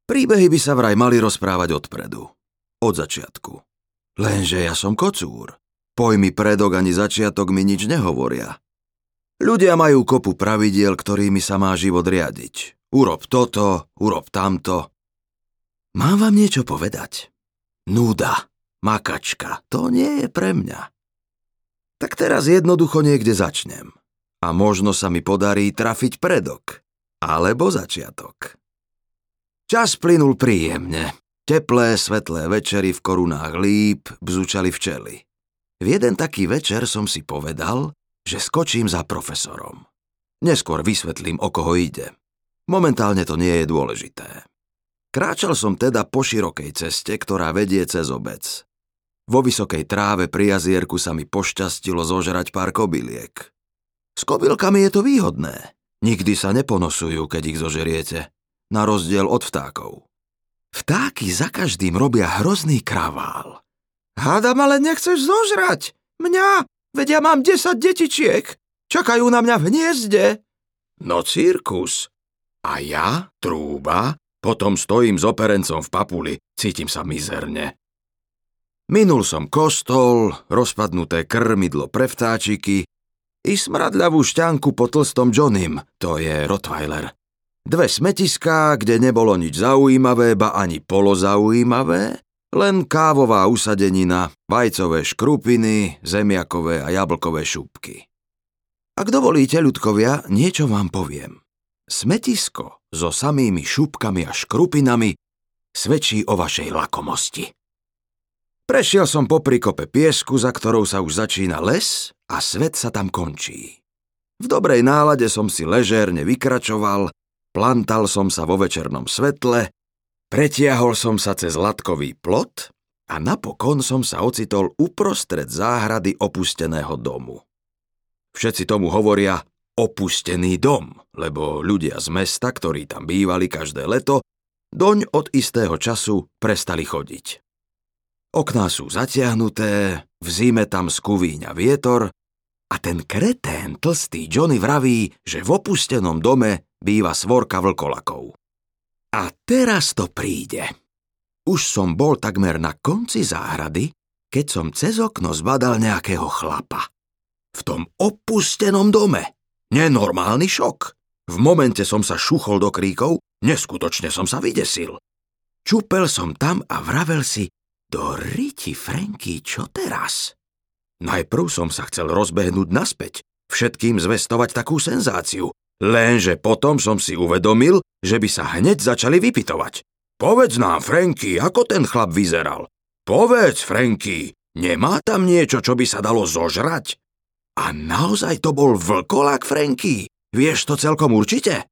Príbehy by sa vraj mali rozprávať odpredu. Od začiatku. Lenže ja som kocúr. Pojmy predok ani začiatok mi nič nehovoria. Ľudia majú kopu pravidiel, ktorými sa má život riadiť. Urob toto, urob tamto. Mám vám niečo povedať? Núda, makačka, to nie je pre mňa. Tak teraz jednoducho niekde začnem. A možno sa mi podarí trafiť predok. Alebo začiatok. Čas plynul príjemne. Teplé, svetlé večery v korunách líp bzučali včely. V jeden taký večer som si povedal, že skočím za profesorom. Neskôr vysvetlím, o koho ide. Momentálne to nie je dôležité. Kráčal som teda po širokej ceste, ktorá vedie cez obec. Vo vysokej tráve pri jazierku sa mi pošťastilo zožrať pár kobyliek. S kobylkami je to výhodné. Nikdy sa neponosujú, keď ich zožeriete. Na rozdiel od vtákov. Vtáky za každým robia hrozný kravál. Hádam, ale nechceš zožrať. Mňa, veď ja mám 10 detičiek. Čakajú na mňa v hniezde. No cirkus. A ja, trúba, potom stojím s operencom v papuli, cítim sa mizerne. Minul som kostol, rozpadnuté krmidlo pre vtáčiky i smradľavú šťanku po tlstom Johnnym, to je Rottweiler. 2 smetiská, kde nebolo nič zaujímavé, ba ani polozaujímavé, len kávová usadenina, vajcové škrupiny, zemiakové a jablkové šupky. Ak dovolíte, ľudkovia, niečo vám poviem. Smetisko so samými šupkami a škrupinami svedčí o vašej lakomosti. Prešiel som popri kope piesku, za ktorou sa už začína les a svet sa tam končí. V dobrej nálade som si ležérne vykračoval, plantal som sa vo večernom svetle, pretiahol som sa cez latkový plot a napokon som sa ocitol uprostred záhrady opusteného domu. Všetci tomu hovoria opustený dom, lebo ľudia z mesta, ktorí tam bývali každé leto, doň od istého času prestali chodiť. Okná sú zatiahnuté, v zime tam skúvíňa vietor a ten kretén tlstý Johnny vraví, že v opustenom dome býva svorka vlkolakov. A teraz to príde. Už som bol takmer na konci záhrady, keď som cez okno zbadal nejakého chlapa. V tom opustenom dome. Nenormálny šok. V momente som sa šuchol do kríkov, neskutočne som sa vydesil. Čupel som tam a vravel si, do riti Franky, čo teraz? Najprv som sa chcel rozbehnúť naspäť, všetkým zvestovať takú senzáciu, lenže potom som si uvedomil, že by sa hneď začali vypytovať. Povedz nám, Franky, ako ten chlap vyzeral? Povedz, Franky, nemá tam niečo, čo by sa dalo zožrať? A naozaj to bol vlkolák, Franky? Vieš to celkom určite?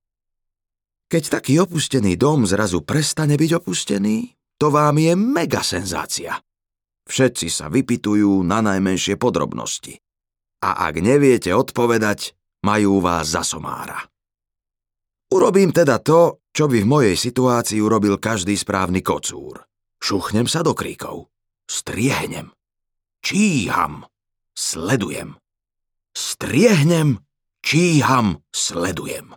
Keď taký opustený dom zrazu prestane byť opustený, to vám je mega senzácia. Všetci sa vypytujú na najmenšie podrobnosti. A ak neviete odpovedať, majú vás za somára. Urobím teda to, čo by v mojej situácii urobil každý správny kocúr. Šuchnem sa do kríkov. Striehnem. Číham. Sledujem. Striehnem. Číham. Sledujem.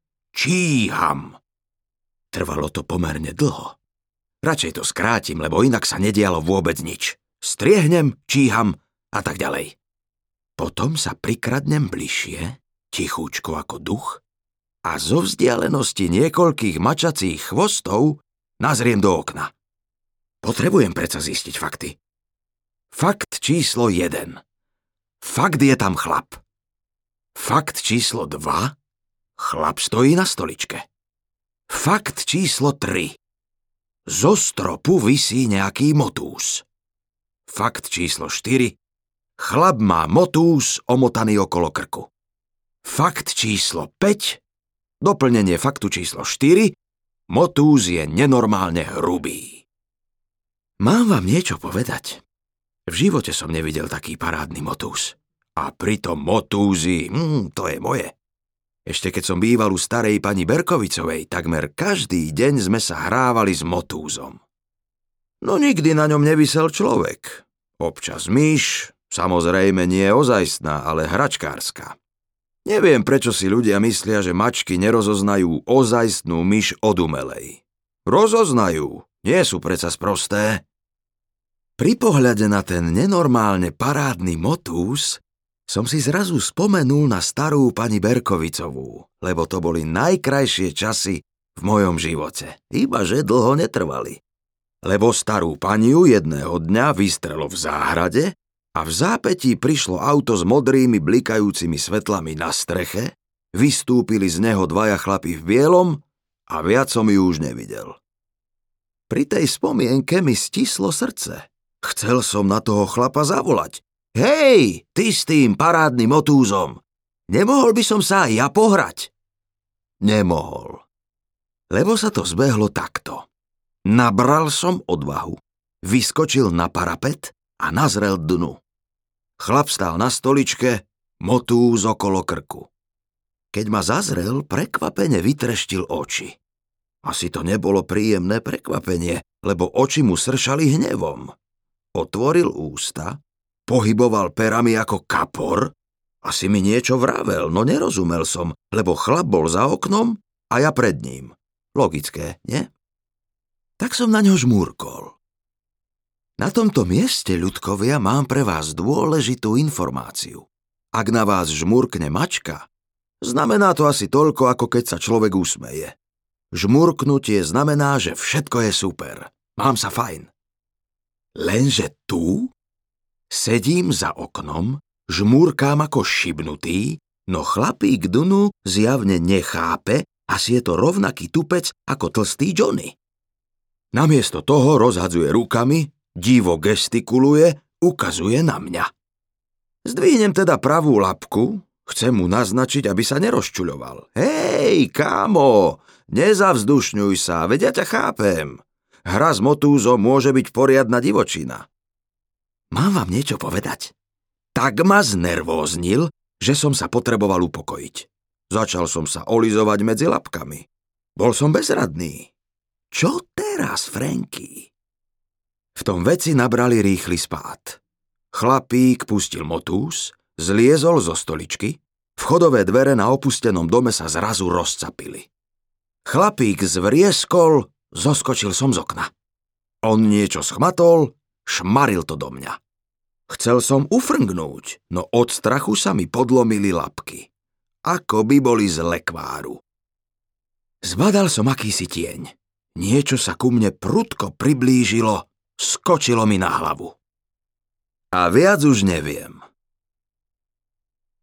Číham. Trvalo to pomerne dlho. Radšej to skrátim, lebo inak sa nedialo vôbec nič. Striehnem, číham a tak ďalej. Potom sa prikradnem bližšie, tichúčko ako duch, a zo vzdialenosti niekoľkých mačacích chvostov nazriem do okna. Potrebujem predsa zistiť fakty. Fakt číslo 1. Fakt je tam chlap. Fakt číslo 2. Chlap stojí na stoličke. Fakt číslo 3. Zo stropu visí nejaký motús. Fakt číslo 4. Chlap má motús omotaný okolo krku. Fakt číslo 5. Doplnenie faktu číslo 4. Motús je nenormálne hrubý. Mám vám niečo povedať? V živote som nevidel taký parádny motús. A pritom motúzy, to je moje. Ešte keď som býval u starej pani Berkovicovej, takmer každý deň sme sa hrávali s motúzom. No nikdy na ňom nevisel človek. Občas myš, samozrejme nie ozajstná, ale hračkárska. Neviem, prečo si ľudia myslia, že mačky nerozoznajú ozajstnú myš od umelej. Rozoznajú, nie sú predsa sprosté. Pri pohľade na ten nenormálne parádny motús som si zrazu spomenul na starú pani Berkovicovú, lebo to boli najkrajšie časy v mojom živote, ibaže dlho netrvali. Lebo starú paniu jedného dňa vystrelo v záhrade a v zápätí prišlo auto s modrými blikajúcimi svetlami na streche, vystúpili z neho dvaja chlapi v bielom a viac som ju už nevidel. Pri tej spomienke mi stislo srdce. Chcel som na toho chlapa zavolať. Hej, ty s tým parádnym motúzom, nemohol by som sa aj ja pohrať? Nemohol. Lebo sa to zbehlo takto. Nabral som odvahu, vyskočil na parapet a nazrel dnu. Chlap stál na stoličke, motúz okolo krku. Keď ma zazrel, prekvapene vytreštil oči. Asi to nebolo príjemné prekvapenie, lebo oči mu sršali hnevom. Otvoril ústa, pohyboval perami ako kapor, asi mi niečo vravel, no nerozumel som, lebo chlap bol za oknom a ja pred ním. Logické, nie? Tak som na ňo žmúrkol. Na tomto mieste, ľudkovia, mám pre vás dôležitú informáciu. Ak na vás žmúrkne mačka, znamená to asi toľko, ako keď sa človek usmeje. Žmúrknutie znamená, že všetko je super. Mám sa fajn. Lenže tu sedím za oknom, žmúrkám ako šibnutý, no chlapík Dunu zjavne nechápe, asi je to rovnaký tupec ako tlstý Johnny. Namiesto toho rozhadzuje rukami, divo gestikuluje, ukazuje na mňa. Zdvihnem teda pravú labku, chcem mu naznačiť, aby sa nerozčuľoval. Hej, kámo, nezavzdušňuj sa, veď ja ťa chápem. Hra s motúzom môže byť poriadna divočina. Mám vám niečo povedať? Tak ma znervóznil, že som sa potreboval upokojiť. Začal som sa olizovať medzi labkami. Bol som bezradný. Čo teraz, Franky? V tom veci nabrali rýchly spád. Chlapík pustil motúz, zliezol zo stoličky, vchodové dvere na opustenom dome sa zrazu rozcapili. Chlapík zvrieskol, zoskočil som z okna. On niečo schmatol, šmaril to do mňa. Chcel som ufrngnúť, no od strachu sa mi podlomili labky. Ako by boli z lekváru. Zbadal som akýsi tieň. Niečo sa ku mne prudko priblížilo, skočilo mi na hlavu. A viac už neviem.